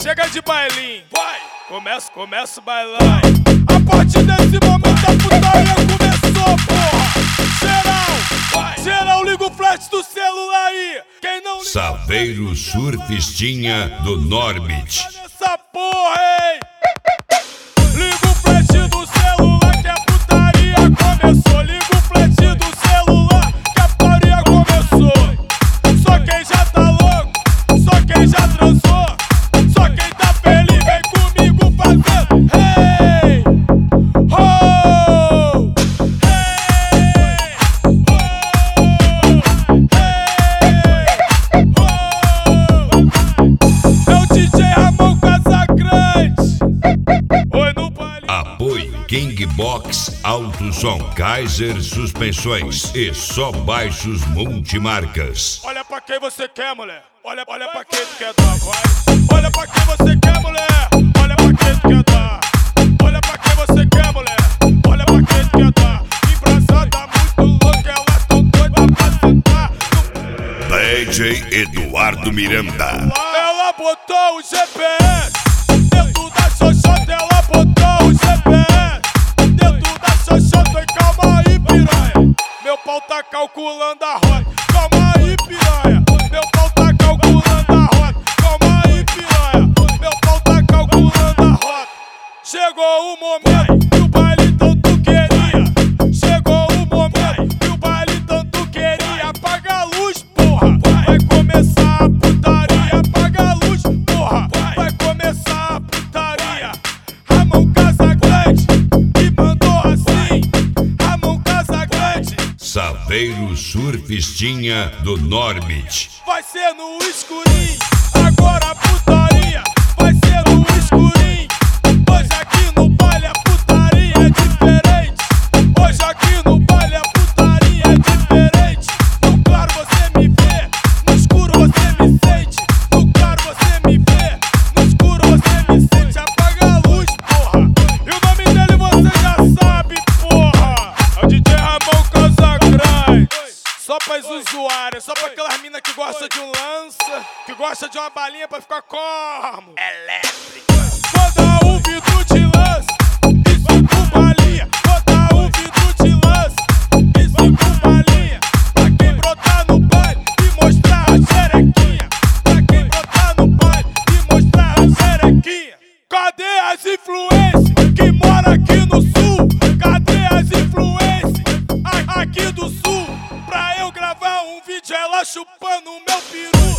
Chega de bailinho, vai! Começa o bailão. A partir desse momento a putaria começou, porra! Geral, liga o flash do celular aí. Quem não liga Saveiro Surfistinha do Norbit. essa porra, hein? Liga o flash do celular que a putaria começou. Liga o flash do celular que a putaria começou. Só quem já tá louco, só quem já transou, só quem tá feliz vem comigo fazendo hey, ho, hey, ho, hey, ho. É o DJ Ramon Casagrande. Oi no baile. Apoie King Box Alto Som, Kaiser Suspensões e Só Baixos Multimarcas. Olha pra quem você quer, mulher. Olha pra quem tu quer dar, vai. Olha pra quem você quer, mulher. Olha pra quem tu quer dar. Olha pra quem você quer, mulher. Olha pra quem tu quer dar. Embrasada muito louca, elas tão doidas pra sentar. DJ Eduardo Miranda. Ela botou o GPS dentro da xoxota, ela botou o GPS dentro da xoxota. E calma aí, piranha, meu pau tá calculando a rota. Calma aí, piranha, meu pau tá calculando a rota. Calma aí, piranha, meu pau tá calculando a rota. Chegou o momento que o baile tanto queria. Chegou o momento que o baile tanto queria. Apaga a luz, porra, vai começar a putaria. Apaga a luz, porra, vai começar a putaria. Ramon Casagrande me mandou assim. Ramon Casagrande. Saveiro Surfistinha do Norbit. Vai ser no escurinho, agora a putaria vai ser no escurinho. Hoje aqui no baile a putaria é diferente. Hoje aqui no baile a putaria é diferente. No claro você me vê, no escuro você me sente. No claro você me vê, no escuro você me sente. Apaga a luz, porra, e o nome dele você já sabe, porra. É o DJ Ramon Casagrande. Só pras usuárias, só pra aquelas minas que gostam de um lança, que gosta de uma balinha pra ficar como elétrica. Vou dar um vidro de lança e cinco balinha. Vou dar um vidro de lança e cinco balinha. Pra quem brotar no baile e mostrar a xerequinha. Pra quem brotar no baile e mostrar a xerequinha. Cadê as influências que moram aqui no sul? Cadê as influências aqui do sul? Pra eu gravar um vídeo ela chupando o meu peru.